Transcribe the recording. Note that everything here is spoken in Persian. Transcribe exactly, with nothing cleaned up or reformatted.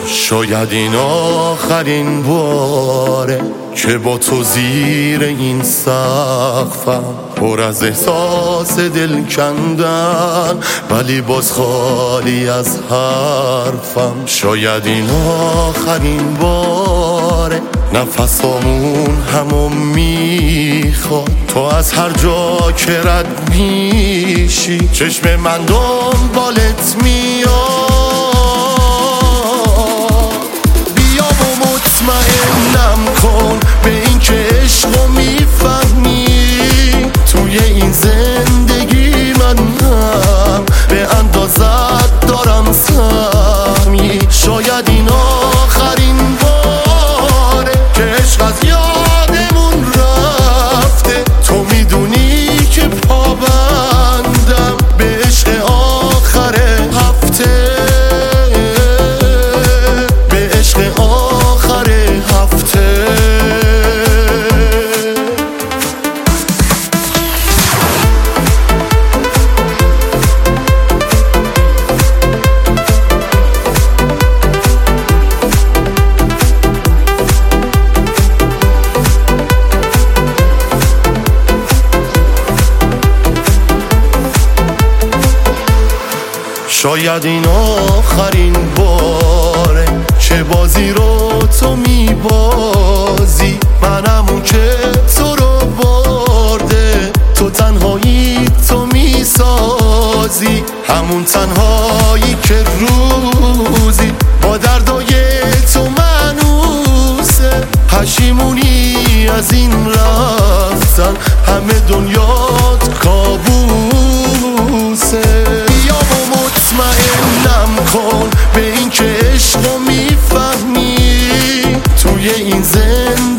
شاید این آخرین باره که با تو زیر این سقفم، پر از احساس دل کندن ولی باز خالی از حرفم. شاید این آخرین باره، نفسامون همو میخواد، تو از هر جا که رد میشی چشم من دنبالت میاد. مطمئنم کن به این که عشقو میفهمی، توی این زندگی من هم به اندازت دارم سهمی. شاید این آخرین باره که عشق از یادمون رفته، تو میدونی که پابندم به عشق آخر هفته، به عشق آخر هفته. شاید این آخرین باره که بازی رو تو میبازی، منم اون که تو رو برده، تو تنهایی تو میسازی، همون تنهایی که روزی با دردای تو منوسه. پشیمونی از این رفتن، همه دنیات کابوسه. مطمئنم کن به این که عشقو میفهمی، توی این زندگی